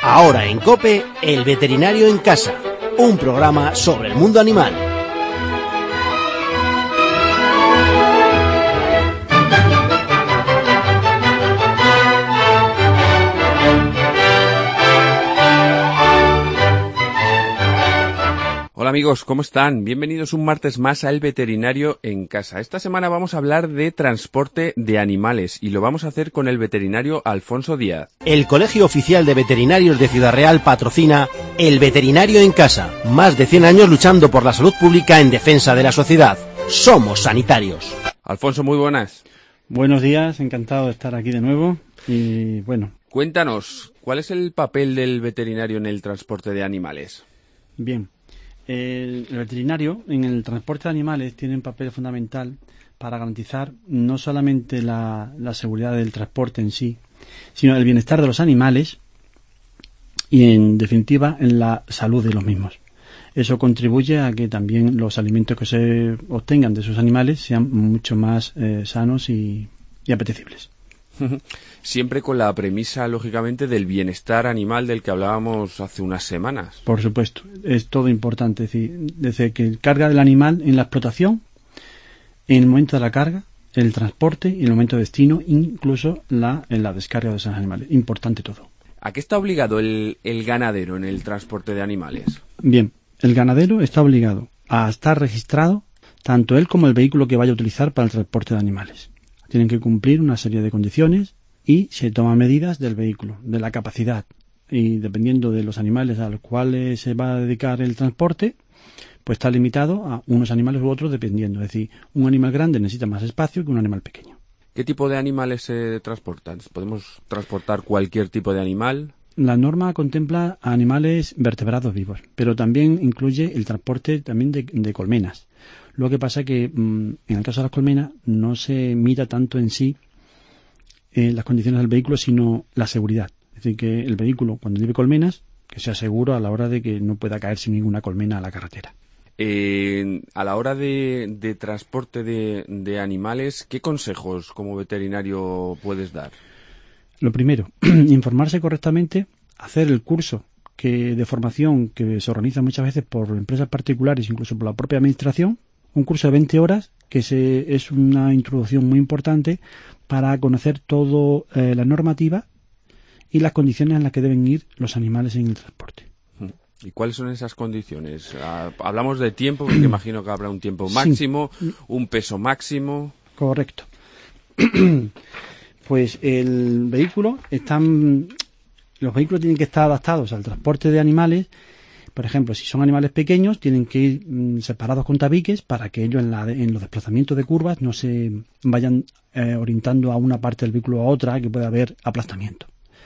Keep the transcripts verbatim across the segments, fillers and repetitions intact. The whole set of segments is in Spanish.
Ahora en COPE, El Veterinario en Casa, un programa sobre el mundo animal. Hola amigos, ¿cómo están? Bienvenidos un martes más a El Veterinario en Casa. Esta semana vamos a hablar de transporte de animales y lo vamos a hacer con el veterinario Alfonso Díaz. El Colegio Oficial de Veterinarios de Ciudad Real patrocina El Veterinario en Casa. Más de cien años luchando por la salud pública en defensa de la sociedad. Somos sanitarios. Alfonso, muy buenas. Buenos días, encantado de estar aquí de nuevo y bueno. Cuéntanos, ¿cuál es el papel del veterinario en el transporte de animales? Bien. El, el veterinario en el transporte de animales tiene un papel fundamental para garantizar no solamente la, la seguridad del transporte en sí, sino el bienestar de los animales y, en definitiva, en la salud de los mismos. Eso contribuye a que también los alimentos que se obtengan de esos animales sean mucho más eh, sanos y, y apetecibles. Siempre con la premisa, lógicamente, del bienestar animal del que hablábamos hace unas semanas. Por supuesto, es todo importante. Es decir, desde que carga del animal en la explotación, en el momento de la carga, el transporte y el momento de destino, incluso la, en la descarga de esos animales. Importante todo. ¿A qué está obligado el, el ganadero en el transporte de animales? Bien, el ganadero está obligado a estar registrado, tanto él como el vehículo que vaya a utilizar para el transporte de animales. Tienen que cumplir una serie de condiciones y se toman medidas del vehículo, de la capacidad. Y dependiendo de los animales a los cuales se va a dedicar el transporte, pues está limitado a unos animales u otros dependiendo. Es decir, un animal grande necesita más espacio que un animal pequeño. ¿Qué tipo de animales se transportan? ¿Podemos transportar cualquier tipo de animal? La norma contempla a animales vertebrados vivos, pero también incluye el transporte también de, de colmenas. Lo que pasa es que mmm, en el caso de las colmenas no se mira tanto en sí eh, las condiciones del vehículo, sino la seguridad. Es decir, que el vehículo, cuando lleve colmenas, que sea seguro a la hora de que no pueda caer sin ninguna colmena a la carretera. Eh, a la hora de, de transporte de, de animales, ¿qué consejos como veterinario puedes dar? Lo primero, informarse correctamente, hacer el curso que de formación que se organiza muchas veces por empresas particulares, incluso por la propia administración, un curso de veinte horas que se, es una introducción muy importante para conocer toda eh, la normativa y las condiciones en las que deben ir los animales en el transporte. ¿Y cuáles son esas condiciones? Hablamos de tiempo, porque imagino que habrá un tiempo máximo, sí. Un peso máximo. Correcto. Pues el vehículo están, los vehículos tienen que estar adaptados al transporte de animales. Por ejemplo, si son animales pequeños, tienen que ir mmm, separados con tabiques para que ellos en, la, en los desplazamientos de curvas no se vayan eh, orientando a una parte del vehículo a otra, que pueda haber aplastamiento.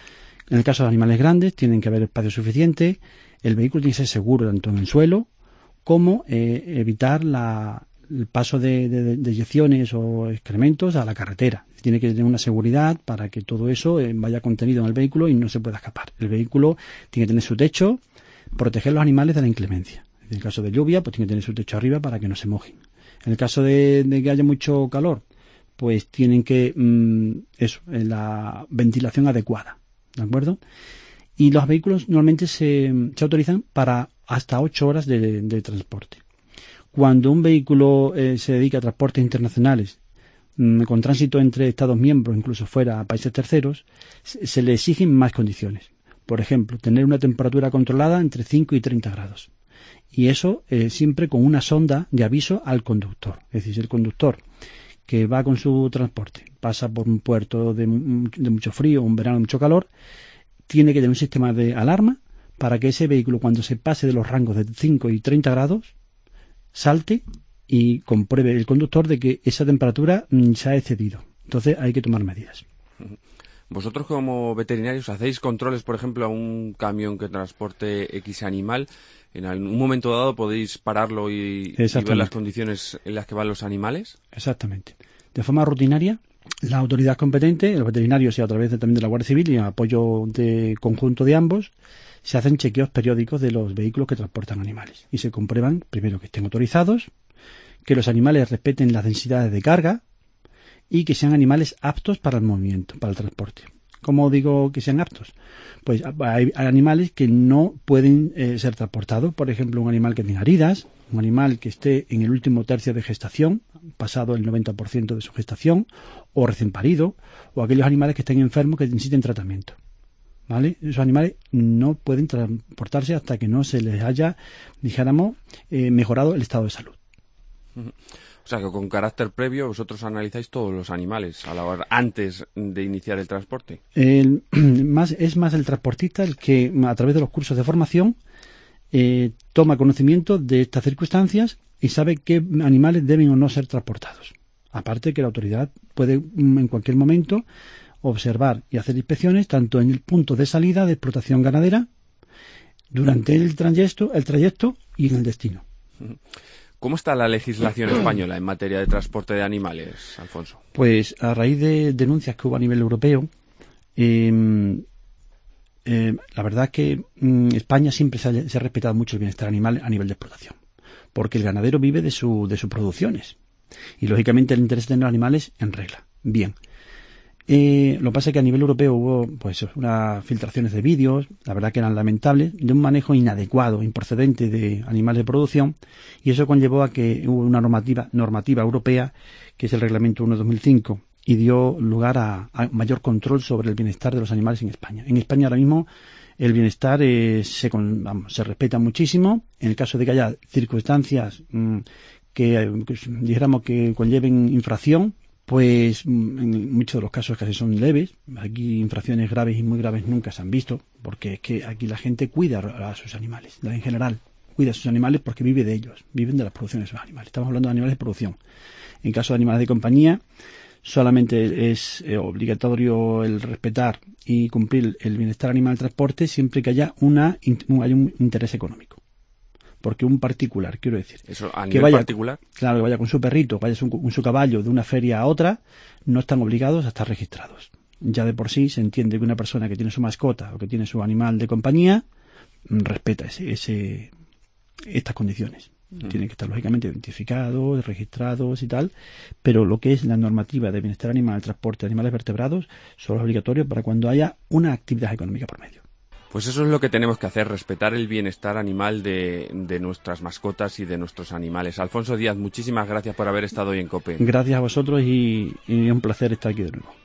En el caso de animales grandes, tienen que haber espacio suficiente. El vehículo tiene que ser seguro tanto en el suelo como eh, evitar la, el paso de, de, de eyecciones o excrementos a la carretera. Tiene que tener una seguridad para que todo eso eh, vaya contenido en el vehículo y no se pueda escapar. El vehículo tiene que tener su techo, proteger a los animales de la inclemencia. En el caso de lluvia, pues tiene que tener su techo arriba para que no se mojen. En el caso de, de que haya mucho calor, pues tienen que, mmm, eso, la ventilación adecuada, ¿de acuerdo? Y los vehículos normalmente se, se autorizan para hasta ocho horas de, de transporte. Cuando un vehículo eh, se dedica a transportes internacionales, mmm, con tránsito entre Estados miembros, incluso fuera a países terceros, se, se le exigen más condiciones. Por ejemplo, tener una temperatura controlada entre cinco y treinta grados. Y eso eh, siempre con una sonda de aviso al conductor. Es decir, si el conductor que va con su transporte pasa por un puerto de, de mucho frío, un verano de mucho calor, tiene que tener un sistema de alarma para que ese vehículo, cuando se pase de los rangos de cinco y treinta grados, salte y compruebe el conductor de que esa temperatura mm, se ha excedido. Entonces hay que tomar medidas. Vosotros como veterinarios hacéis controles, por ejemplo, a un camión que transporte X animal. En un momento dado podéis pararlo y, y ver las condiciones en las que van los animales. Exactamente. De forma rutinaria, la autoridad competente, los veterinarios y a través de, también de la Guardia Civil y en apoyo de conjunto de ambos, se hacen chequeos periódicos de los vehículos que transportan animales. Y se comprueban, primero, que estén autorizados, que los animales respeten las densidades de carga y que sean animales aptos para el movimiento, para el transporte. ¿Cómo digo que sean aptos? Pues hay, hay animales que no pueden eh, ser transportados. Por ejemplo, un animal que tenga heridas, un animal que esté en el último tercio de gestación, pasado el noventa por ciento de su gestación, o recién parido, o aquellos animales que estén enfermos que necesiten tratamiento. ¿Vale? Esos animales no pueden transportarse hasta que no se les haya, dijéramos, eh, mejorado el estado de salud. O sea, que con carácter previo vosotros analizáis todos los animales a la hora, antes de iniciar el transporte. El, más, es más el transportista el que, a través de los cursos de formación, eh, toma conocimiento de estas circunstancias y sabe qué animales deben o no ser transportados. Aparte que la autoridad puede, en cualquier momento, observar y hacer inspecciones tanto en el punto de salida de explotación ganadera, durante el trayecto, el trayecto y en el destino. ¿Cómo está la legislación española en materia de transporte de animales, Alfonso? Pues a raíz de denuncias que hubo a nivel europeo, eh, eh, la verdad es que mm, España siempre se ha, se ha respetado mucho el bienestar animal a nivel de explotación, porque el ganadero vive de, su, de sus producciones y lógicamente le interesa tener animales en regla. Bien. Eh, lo que pasa es que a nivel europeo hubo pues unas filtraciones de vídeos, la verdad que eran lamentables, de un manejo inadecuado, improcedente de animales de producción, y eso conllevó a que hubo una normativa normativa europea, que es el Reglamento uno barra dos mil cinco, y dio lugar a, a mayor control sobre el bienestar de los animales en España. En España ahora mismo el bienestar eh, se, con, vamos, se respeta muchísimo. En el caso de que haya circunstancias mmm, que, que dijéramos que conlleven infracción, pues en muchos de los casos casi son leves. Aquí infracciones graves y muy graves nunca se han visto, porque es que aquí la gente cuida a sus animales, en general, cuida a sus animales porque vive de ellos, viven de las producciones de sus animales. Estamos hablando de animales de producción. En caso de animales de compañía, solamente es eh, obligatorio el respetar y cumplir el bienestar animal del transporte siempre que haya, una, un, haya un interés económico. Porque un particular, quiero decir, ¿Eso a que nivel vaya, particular? Claro, que vaya con su perrito, vaya con su caballo de una feria a otra, no están obligados a estar registrados. Ya de por sí se entiende que una persona que tiene su mascota o que tiene su animal de compañía respeta ese, ese, estas condiciones. Mm. Tienen que estar lógicamente identificados, registrados y tal, pero lo que es la normativa de bienestar animal, transporte de animales vertebrados, solo es obligatorio para cuando haya una actividad económica por medio. Pues eso es lo que tenemos que hacer, respetar el bienestar animal de, de nuestras mascotas y de nuestros animales. Alfonso Díaz, muchísimas gracias por haber estado hoy en COPE. Gracias a vosotros y, y es un placer estar aquí de nuevo.